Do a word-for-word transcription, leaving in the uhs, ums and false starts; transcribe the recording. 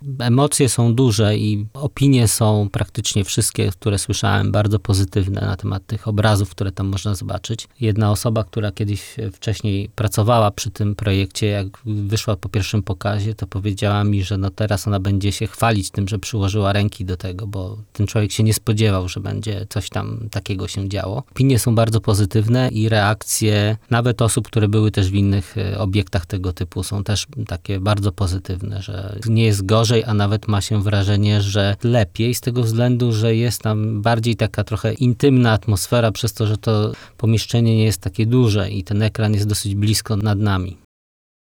Emocje są duże i opinie są praktycznie wszystkie, które słyszałem, bardzo pozytywne na temat tych obrazów, które tam można zobaczyć. Jedna osoba, która kiedyś wcześniej pracowała przy tym projekcie, jak wyszła po pierwszym pokazie, to powiedziała mi, że no teraz ona będzie się chwalić tym, że przyłożyła ręki do tego, bo ten człowiek się nie spodziewał, że będzie coś tam takiego się działo. Opinie są bardzo pozytywne i reakcje nawet osób, które były też w innych obiektach tego typu, są też takie bardzo pozytywne, że nie jest gorzej, a nawet ma się wrażenie, że lepiej z tego względu, że jest tam bardziej taka trochę intymna atmosfera przez to, że to pomieszczenie nie jest takie duże i ten ekran jest dosyć blisko nad nami.